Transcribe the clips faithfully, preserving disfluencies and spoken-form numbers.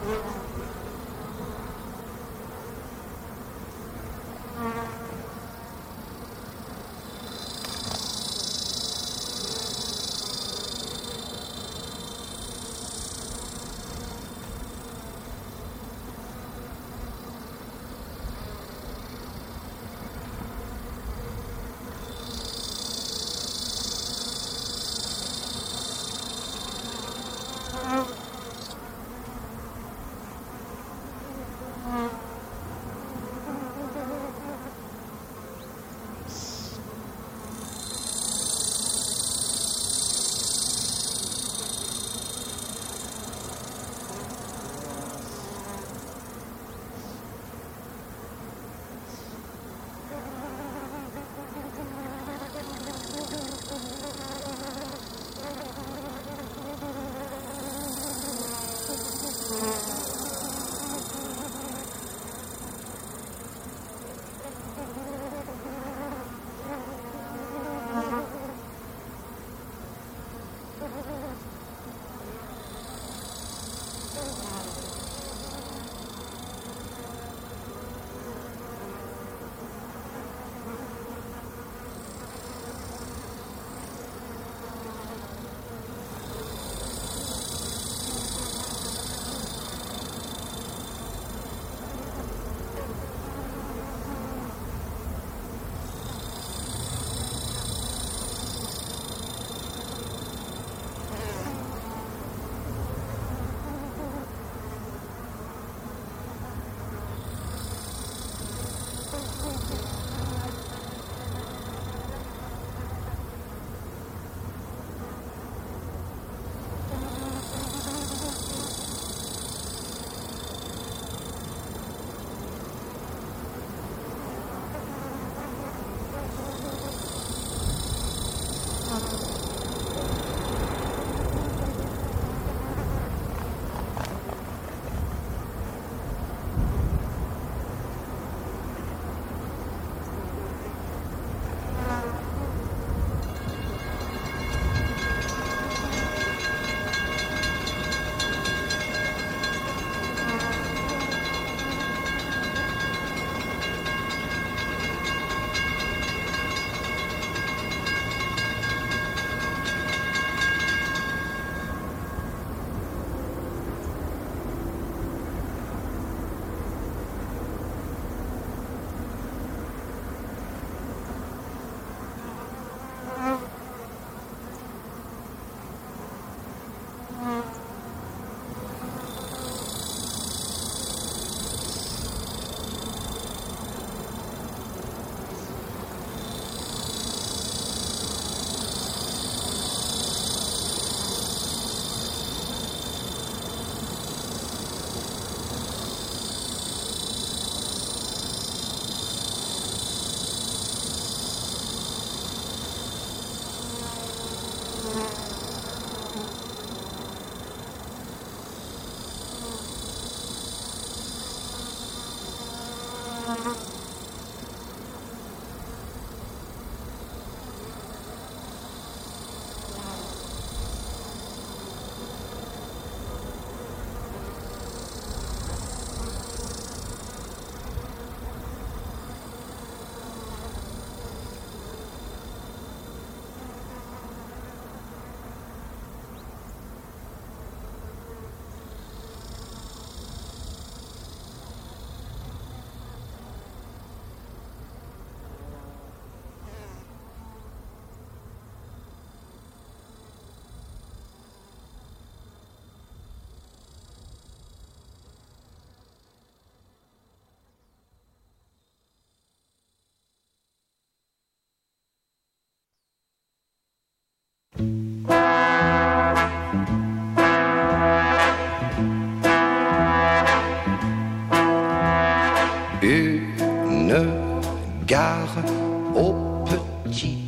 Une gare au petit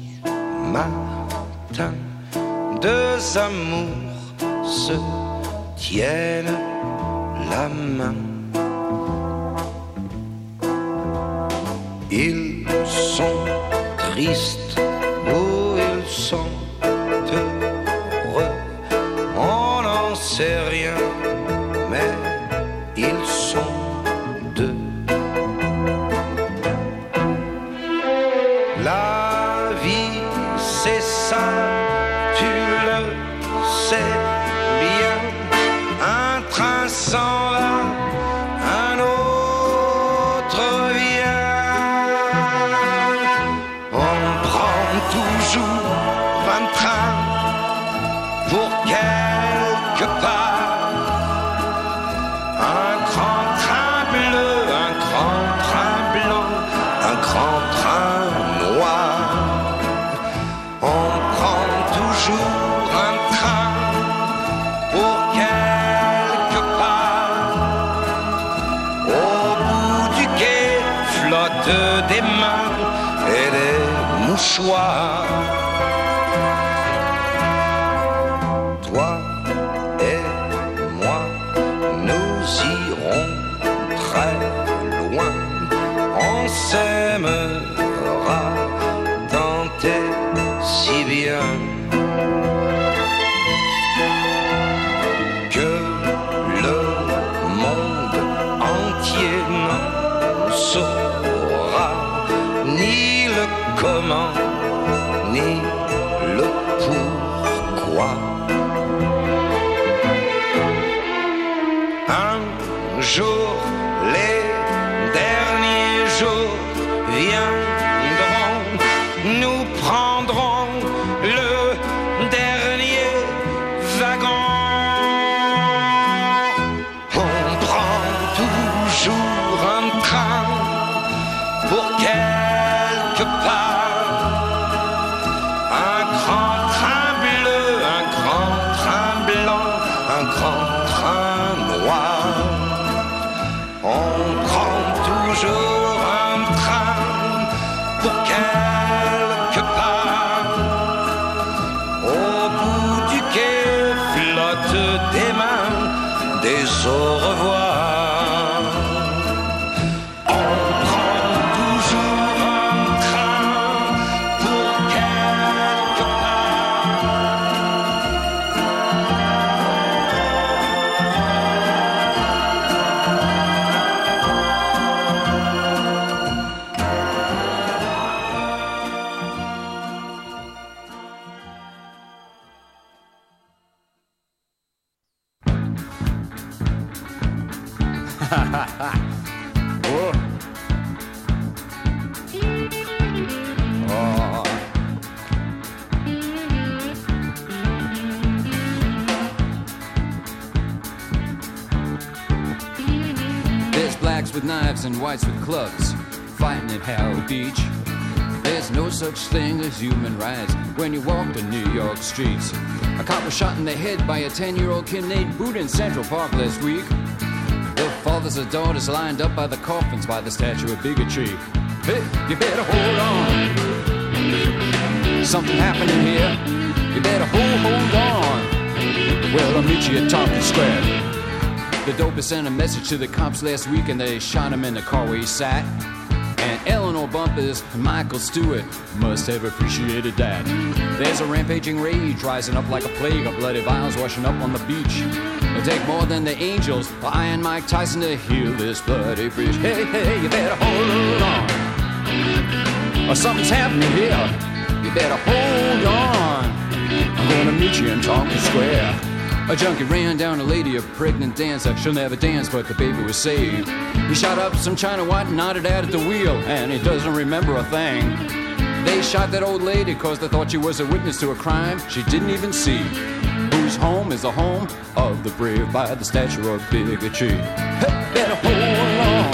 matin, deux amours se tiennent la main. Ils sont tristes ou ils sont heureux, on n'en sait rien, mais s'en va, un autre vient. On prend toujours un train pour quelque part, un grand train bleu, un grand train blanc, un grand train noir. On prend toujours un train pour quelque part. Au bout du quai flottent des mains et des mouchoirs. Toi et moi, nous irons très loin. On s'aimera tant et si bien que le monde entier n'en saura ni le comment ni le pourquoi. Un jour, les derniers jours viendront, nous prendrons le dernier wagon. On prend toujours un train pour quelque part, un grand train bleu, un grand train blanc, un grand train noir. On prend toujours un train pour quelque part. Au bout du quai flottent des mains, des au revoir. On prend toujours un train pour quelque Oh. Oh. There's blacks with knives and whites with clubs fighting at Hell Beach. There's no such thing as human rights when you walk the New York streets. A cop was shot in the head by a ten-year-old kid named Boot in Central Park last week. The fathers and daughters lined up by the coffins by the statue of bigotry. Hey, you better hold on. Something happening here. You better hold, hold on. Well, I'll meet you at Tompkins Square. The dopest sent a message to the cops last week and they shot him in the car where he sat. And Eleanor Bumpers and Michael Stewart must have appreciated that. There's a rampaging rage rising up like a plague of bloody vials washing up on the beach. It'll take more than the Angels or Iron Mike Tyson to heal this bloody bridge. Hey, hey, you better hold on, or something's happening here. You better hold on. I'm gonna meet you in Tompkins Square. A junkie ran down a lady, a pregnant dancer. She'll never dance, but the baby was saved. He shot up some China white and nodded out at the wheel, and he doesn't remember a thing. They shot that old lady cause they thought she was a witness to a crime she didn't even see. Whose home is the home of the brave by the statue of bigotry. Hey, better hold on,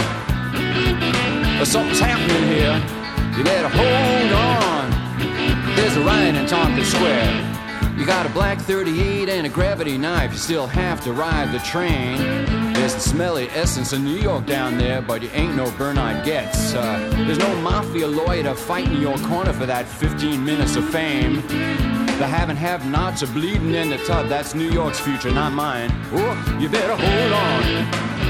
or something's happening here. You better hold on. There's a riot in Tompkins Square. You got a black thirty-eight and a gravity knife. You still have to ride the train. There's the smelly essence of New York down there, but you ain't no Bernard Getz. Uh, there's no mafia lawyer to fight in your corner for that fifteen minutes of fame. The have and have-nots are bleeding in the tub. That's New York's future, not mine. Oh, you better hold on,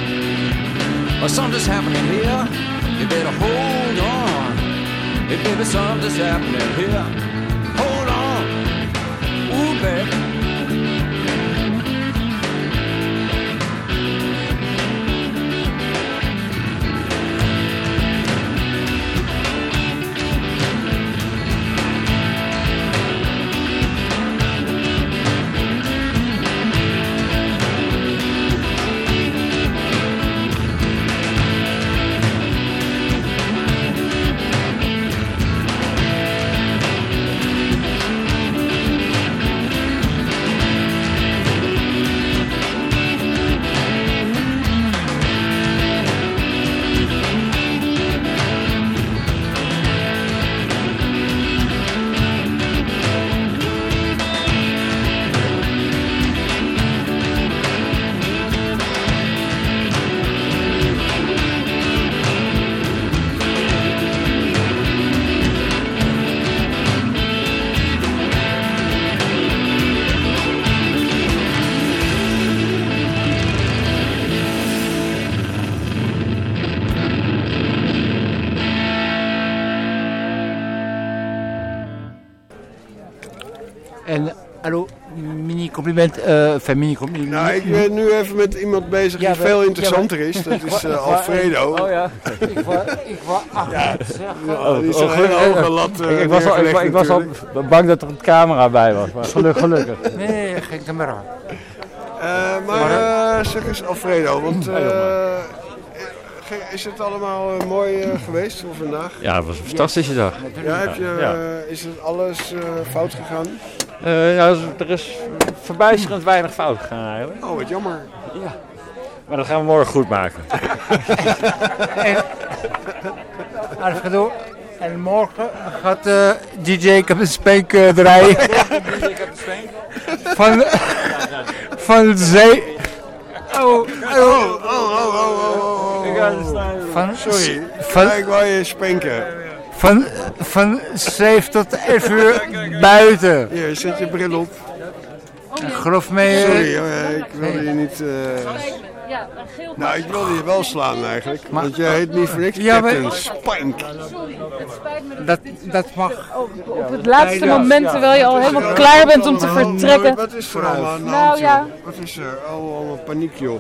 or something's happening here. You better hold on. Hey, baby, something's happening here. Hold on. Ooh, baby. hallo, mini-compliment, uh, enfin mini-compliment. Nou, ik ben nu even met iemand bezig die ja, veel interessanter ja, is. Dat is uh, Alfredo. Oh ja, ik was, ik was ach, ja, ja, die is een hele hoge lat. Uh, ik, ik, was al, ik, ik was al bang dat er een camera bij was, maar gelukkig. gelukkig. Nee, geen camera. Uh, maar uh, zeg eens Alfredo, want uh, is het allemaal uh, mooi uh, geweest voor vandaag? Ja, het was een fantastische dag. Ja, heb je, ja. Uh, is het alles uh, fout gegaan? Uh, ja, er is verbijsterend weinig fout gegaan eigenlijk. Oh, wat jammer. Ja. Maar dat gaan we morgen goed maken. en, en morgen gaat uh, D J Captain Spank uh, draaien. van, van zee. Oh, oh, oh, oh, oh, oh. Ik ga van, sorry, van, ik wou je spanken. Van, van zeven tot elf uur buiten. Hier, zet je bril op. Geloof mij. Sorry, uh, ik wilde je niet... Uh... Nou, ik wilde je wel slaan eigenlijk. Maar, want jij heet niet voor niks ja, Captain maar... Spank. Sorry, het spijt me. Dat, dat mag. Oh, op het laatste moment, terwijl je al helemaal klaar bent om te vertrekken. Wat is er allemaal aan de hand, nou, ja. Wat is er? Oh, allemaal paniek, joh.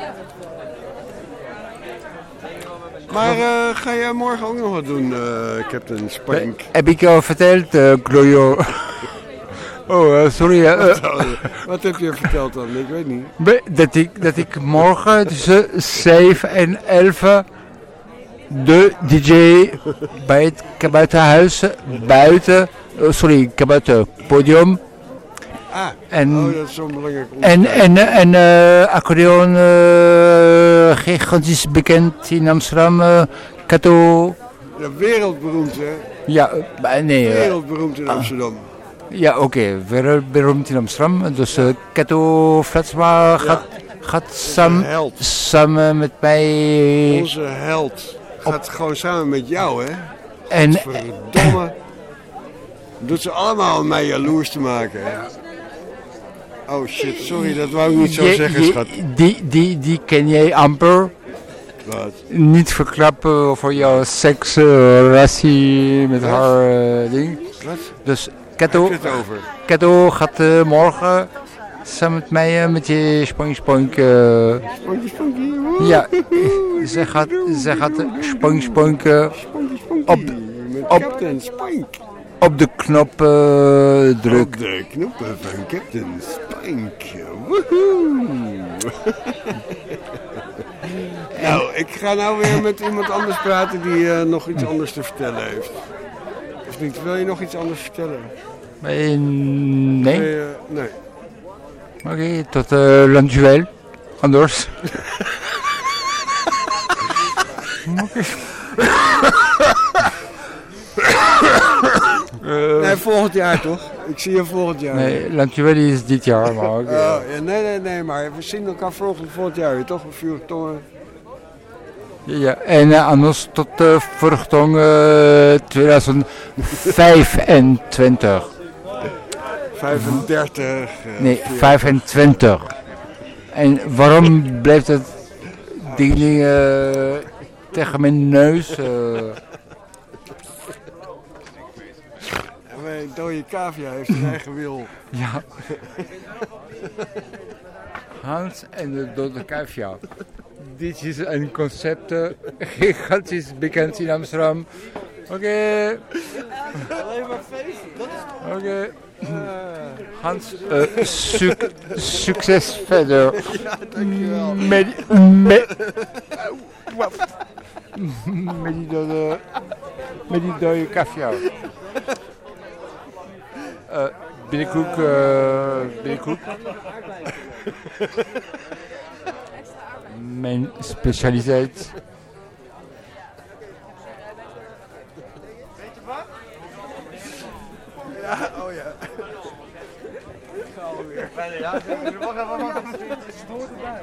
Maar uh, ga jij morgen ook nog wat doen, uh, Captain Spank? Heb ik jou verteld, uh, Glojo? Oh, uh, sorry. Uh, wat, wat heb je verteld dan? Ik weet niet. Dat ik, dat ik morgen tussen zeven en elf de D J bij het Kabouterhuis buiten, uh, sorry, Kabouterpodium. Ah, en, oh, dat is zo'n belangrijk onderscheid. En, en, en uh, accordeon, uh, gigantisch bekend in Amsterdam, uh, Kato. Ja, wereldberoemd hè? Ja, uh, nee. Wereldberoemd in Amsterdam. Uh, Ja, oké, okay. wereldberoemd in Amsterdam. Dus uh, Kato Flatsma ja. gaat, gaat sam, samen met mij... Onze held gaat op. Gewoon samen met jou, hè? En... Verdomme. Doet ze allemaal om mij jaloers te maken, hè? Oh shit, sorry, dat wou ik niet zo je, zeggen, je, schat. Die, die, die ken jij amper. Wat? Niet verklappen over jouw seksrelatie met Wat? haar uh, ding. Wat? Dus Kato, Kato gaat uh, morgen samen met mij uh, met je spoink spoink. Uh, Spoinky spoinky. Ja, ze gaat, ze gaat uh, spoink spoink uh, op, op, op de knop uh, drukken. Op de knoppen van Captain Spank. Woehoe. Nou, ik ga nou weer met iemand anders praten die uh, nog iets anders te vertellen heeft. Of niet? Wil je nog iets anders vertellen? Nee. Nee. nee, uh, nee. Oké, okay, tot uh, Landjuel. Anders. Okay. uh, nee, volgend jaar toch? Ik zie je volgend jaar. Nee, Landjuel is dit jaar, maar ook. Uh, ja, nee, nee, nee, maar we zien elkaar volgend, volgend jaar, toch? Vuur tongen. Ja, en uh, anders tot uh, Vruchtong uh, tweeduizend vijfentwintig. vijfendertig. Uh, nee, vier. vijfentwintig. En waarom blijft het ding uh, tegen mijn neus? Uh... Mijn dode cavia heeft zijn eigen wil. Ja. Hans en de dode cavia. Dit is een concept, uh, gigantisch bekend in Amsterdam. Oké. Okay. Alleen maar feesten. Oké. Okay. Hans, uh, suc- succes verder. Ja, dankjewel. Met, met, met die dode, met die dode cavia. Uh, binnenkoek, uh, binnenkoek. Mijn specialiteit. Weet je wat? Ja, oh ja. Ik ga alweer. Ja, wacht even, wacht even. Het is door erbij.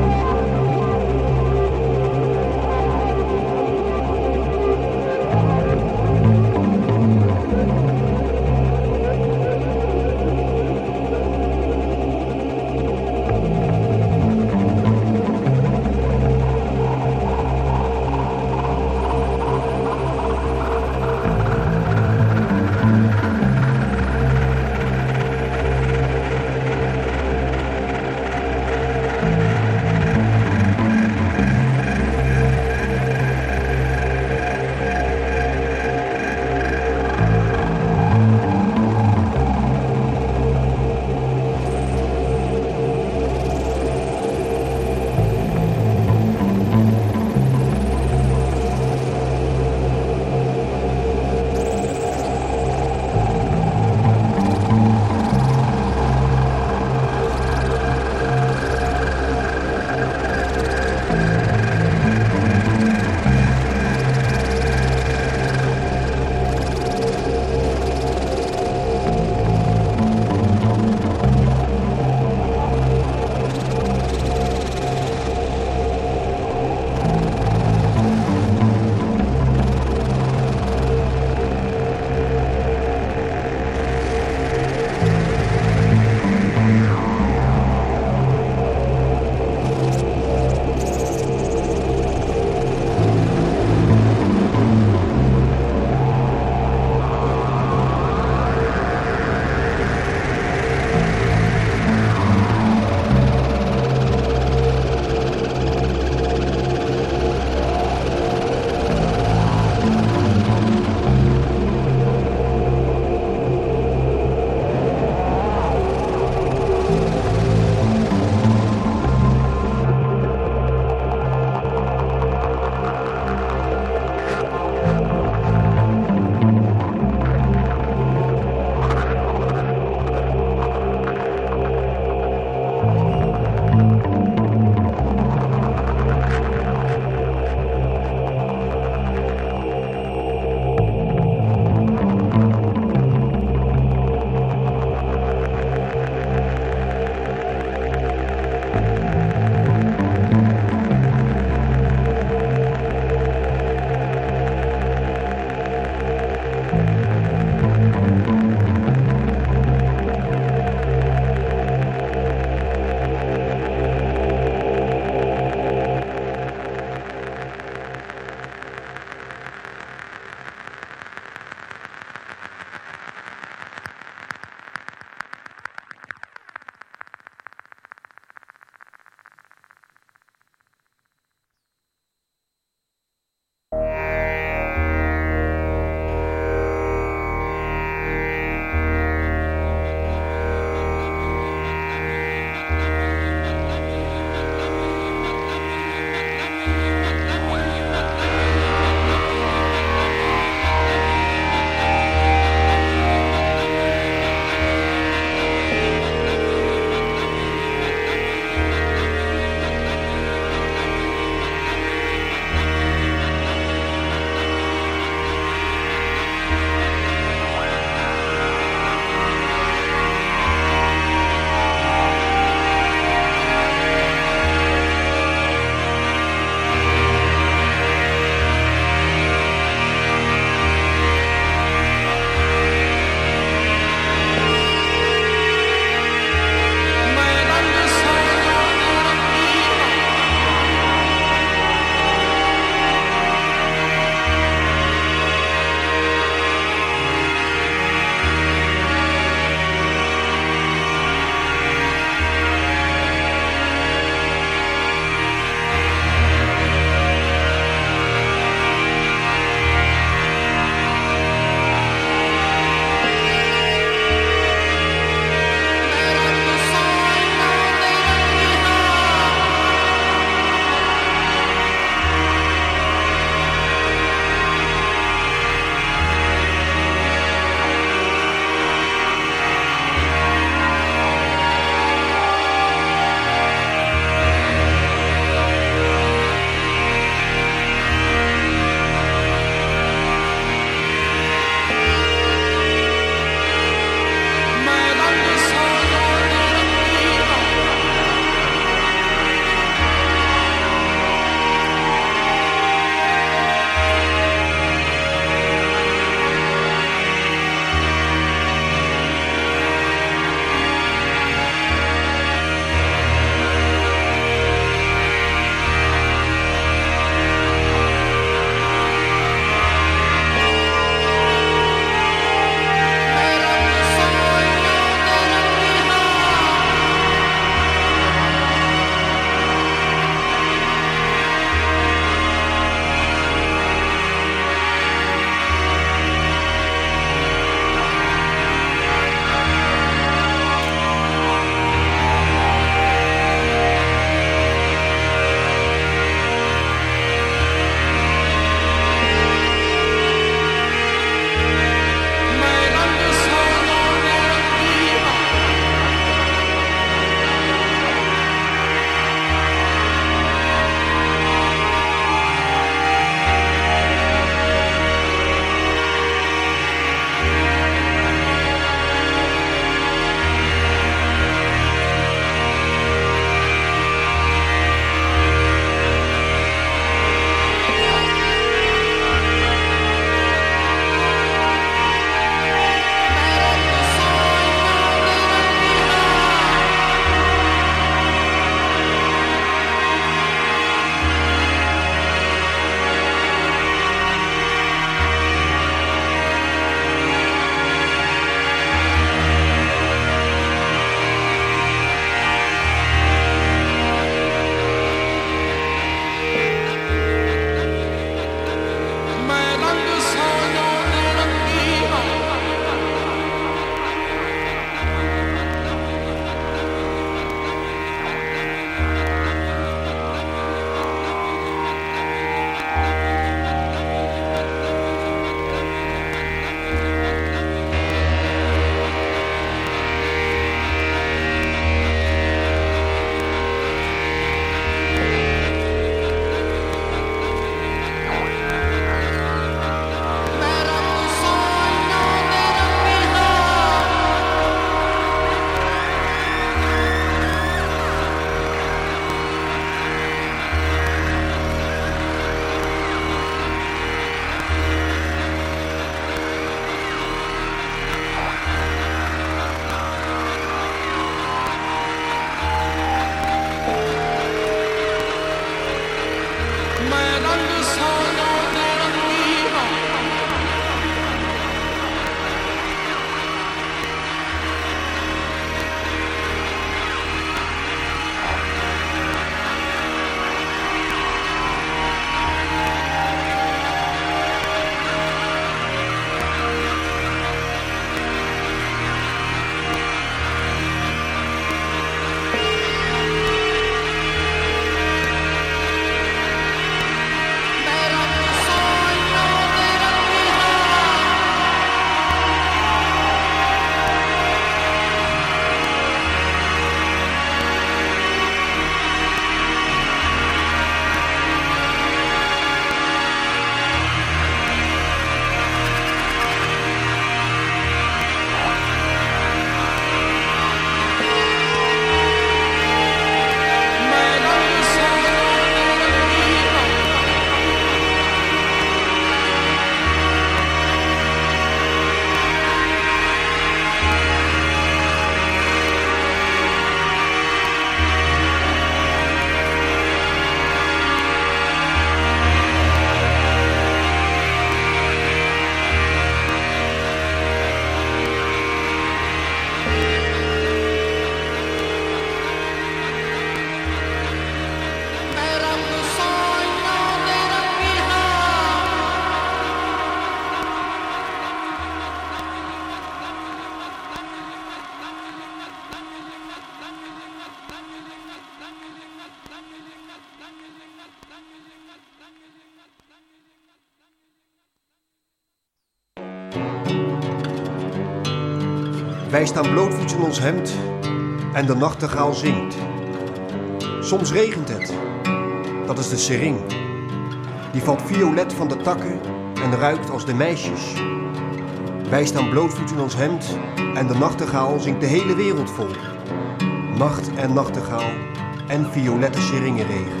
Wij staan blootvoets in ons hemd en de nachtegaal zingt. Soms regent het, dat is de sering. Die valt violet van de takken en ruikt als de meisjes. Wij staan blootvoets in ons hemd en de nachtegaal zingt de hele wereld vol. Nacht en nachtegaal en violette seringenregen.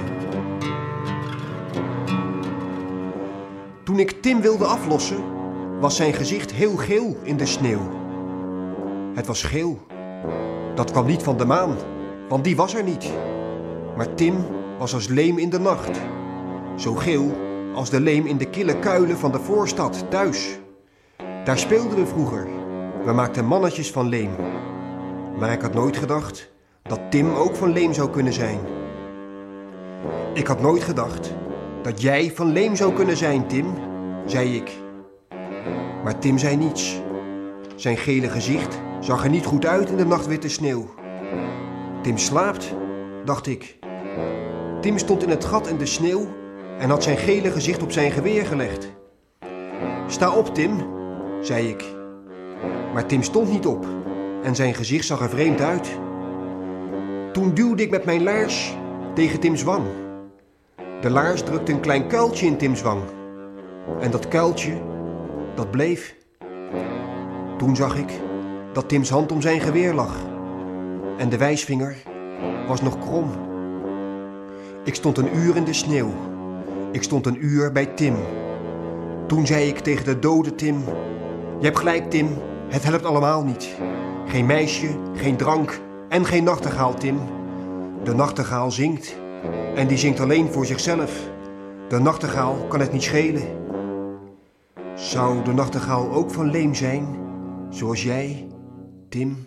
Toen ik Tim wilde aflossen, was zijn gezicht heel geel in de sneeuw. Het was geel. Dat kwam niet van de maan, want die was er niet. Maar Tim was als leem in de nacht. Zo geel als de leem in de kille kuilen van de voorstad thuis. Daar speelden we vroeger. We maakten mannetjes van leem. Maar ik had nooit gedacht dat Tim ook van leem zou kunnen zijn. Ik had nooit gedacht dat jij van leem zou kunnen zijn, Tim, zei ik. Maar Tim zei niets. Zijn gele gezicht zag er niet goed uit in de nachtwitte sneeuw. Tim slaapt, dacht ik. Tim stond in het gat in de sneeuw en had zijn gele gezicht op zijn geweer gelegd. Sta op, Tim, zei ik. Maar Tim stond niet op en zijn gezicht zag er vreemd uit. Toen duwde ik met mijn laars tegen Tims wang. De laars drukte een klein kuiltje in Tims wang. En dat kuiltje, dat bleef. Toen zag ik dat Tims hand om zijn geweer lag. En de wijsvinger was nog krom. Ik stond een uur in de sneeuw. Ik stond een uur bij Tim. Toen zei ik tegen de dode Tim: je hebt gelijk, Tim, het helpt allemaal niet. Geen meisje, geen drank en geen nachtegaal, Tim. De nachtegaal zingt en die zingt alleen voor zichzelf. De nachtegaal kan het niet schelen. Zou de nachtegaal ook van leem zijn, zoals jij, Tim?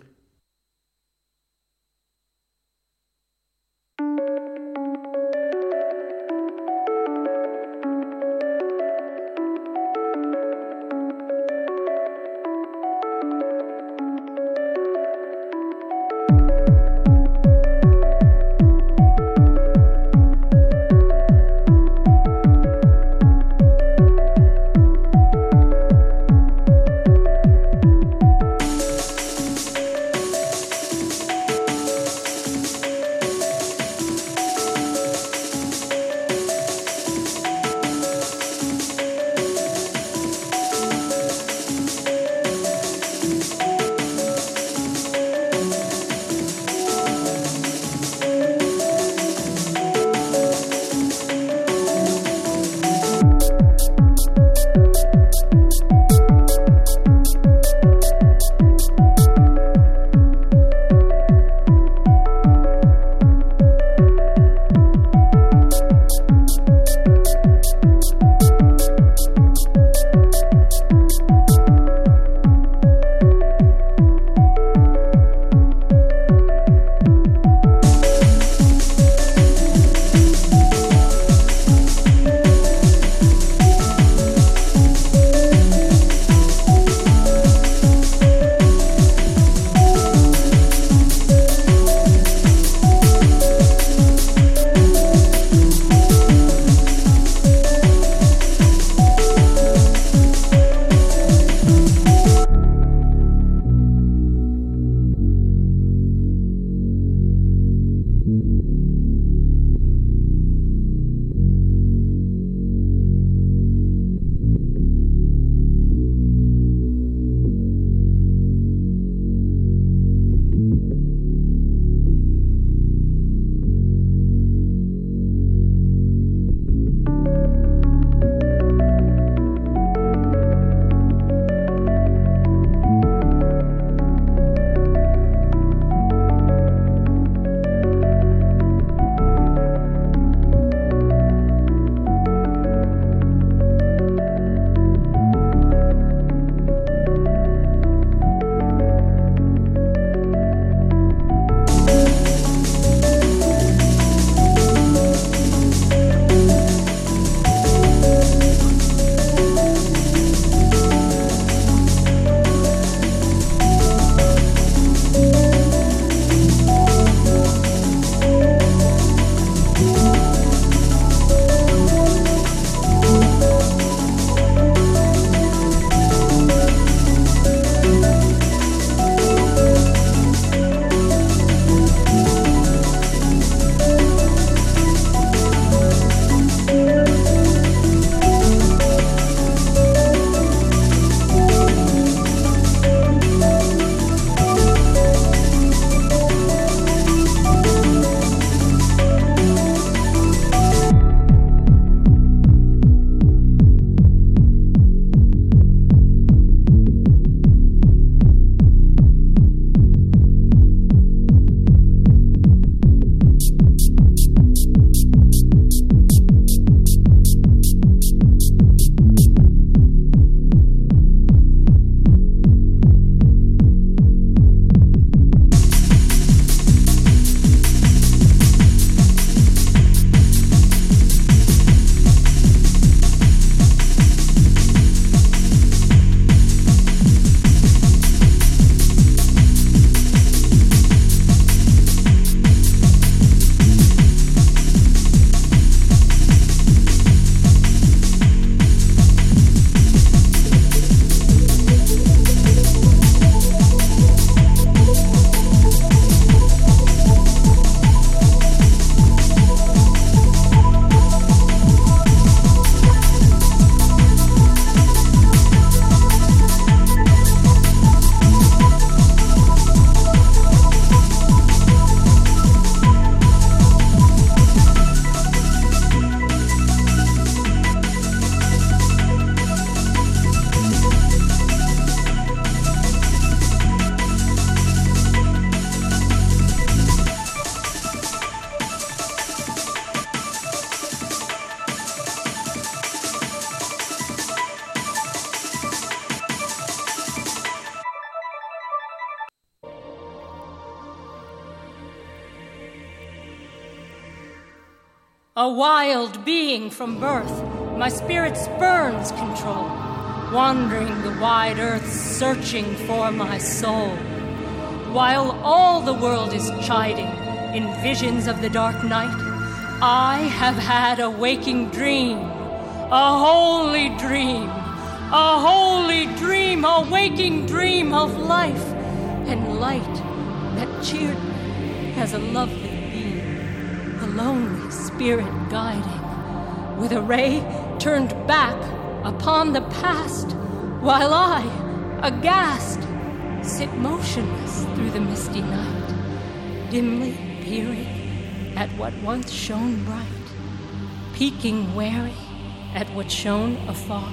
A wild being from birth, my spirit spurns control, wandering the wide earth searching for my soul. While all the world is chiding in visions of the dark night, I have had a waking dream, a holy dream, a holy dream, a waking dream of life and light that cheered me as a lovely beam, a lonely spirit guiding, with a ray turned back upon the past, while I, aghast, sit motionless through the misty night, dimly peering at what once shone bright, peeking wary at what shone afar.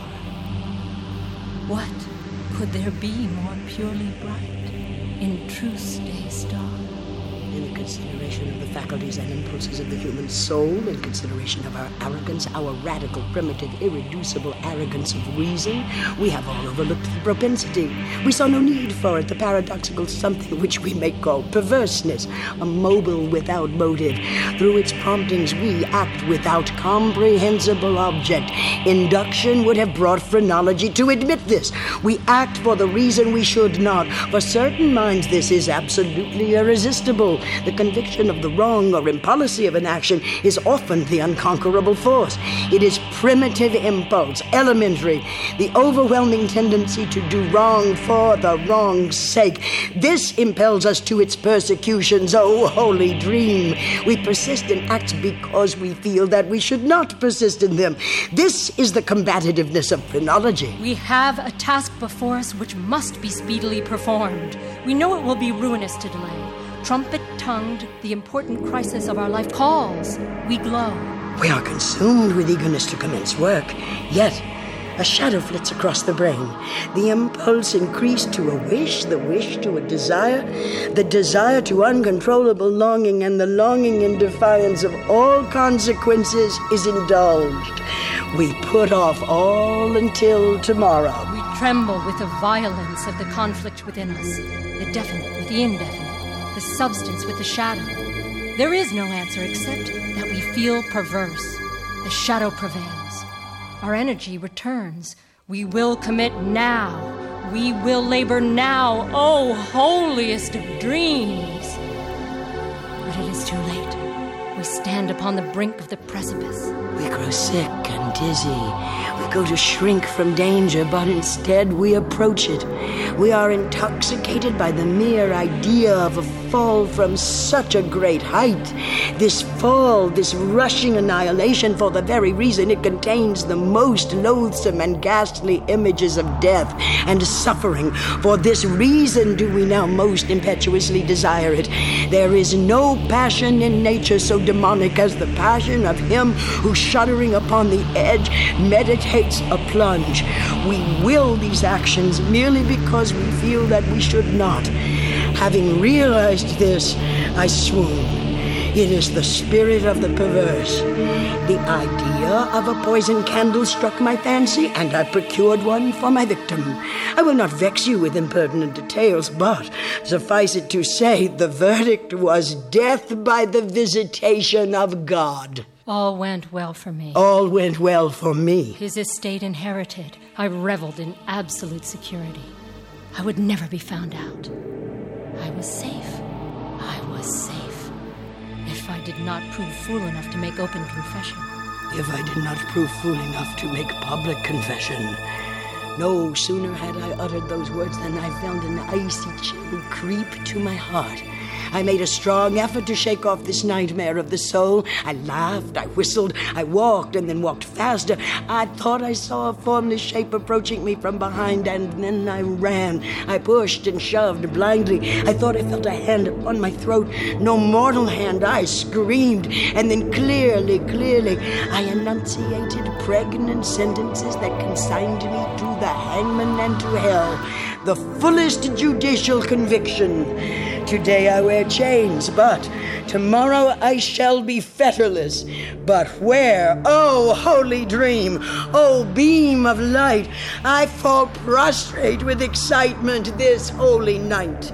What could there be more purely bright in truth's day star? In the consideration of the faculties and impulses of the human soul, in consideration of our arrogance, our radical, primitive, irreducible arrogance of reason, we have all overlooked the propensity. We saw no need for it, the paradoxical something which we may call perverseness, a mobile without motive. Through its promptings, we act without comprehensible object. Induction would have brought phrenology to admit this. We act for the reason we should not. For certain minds, this is absolutely irresistible. The conviction of the wrong or impolicy of an action is often the unconquerable force. It is primitive impulse, elementary, the overwhelming tendency to do wrong for the wrong's sake. This impels us to its persecutions. Oh, holy dream! We persist in acts because we feel that we should not persist in them. This is the combativeness of phrenology. We have a task before us which must be speedily performed. We know it will be ruinous to delay. Trumpet-tongued, the important crisis of our life calls. We glow. We are consumed with eagerness to commence work. Yet, a shadow flits across the brain. The impulse increased to a wish, the wish to a desire, the desire to uncontrollable longing, and the longing in defiance of all consequences is indulged. We put off all until tomorrow. We tremble with the violence of the conflict within us, the definite with the indefinite, the substance with the shadow. There is no answer except that we feel perverse. The shadow prevails. Our energy returns. We will commit now. We will labor now. Oh, holiest of dreams. But it is too late. We stand upon the brink of the precipice. We grow sick and dizzy. We go to shrink from danger, but instead we approach it. We are intoxicated by the mere idea of a fall from such a great height. This fall, this rushing annihilation, for the very reason it contains the most loathsome and ghastly images of death and suffering. For this reason do we now most impetuously desire it. There is no passion in nature so demonic as the passion of him who, shuddering upon the edge, meditates a plunge. We will these actions merely because we feel that we should not. Having realized this, I swoon. It is the spirit of the perverse. The idea of a poisoned candle struck my fancy, and I procured one for my victim. I will not vex you with impertinent details, but suffice it to say, the verdict was death by the visitation of God. All went well for me. All went well for me. His estate inherited. I reveled in absolute security. I would never be found out. I was safe. I was safe. If I did not prove fool enough to make open confession. If I did not prove fool enough to make public confession. No sooner had I uttered those words than I felt an icy chill creep to my heart. I made a strong effort to shake off this nightmare of the soul. I laughed, I whistled, I walked and then walked faster. I thought I saw a formless shape approaching me from behind, and then I ran. I pushed and shoved blindly. I thought I felt a hand upon my throat. No mortal hand. I screamed, and then clearly, clearly, I enunciated pregnant sentences that consigned me to the hangman and to hell. The fullest judicial conviction. Today I wear chains, but tomorrow I shall be fetterless. But where, oh holy dream, oh beam of light, I fall prostrate with excitement this holy night.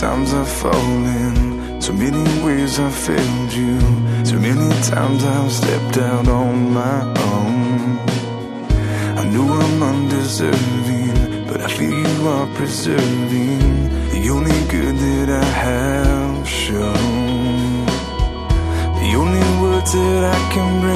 times I've fallen, so many ways I've failed you, so many times I've stepped out on my own. I know I'm undeserving, but I feel you are preserving the only good that I have shown. The only words that I can bring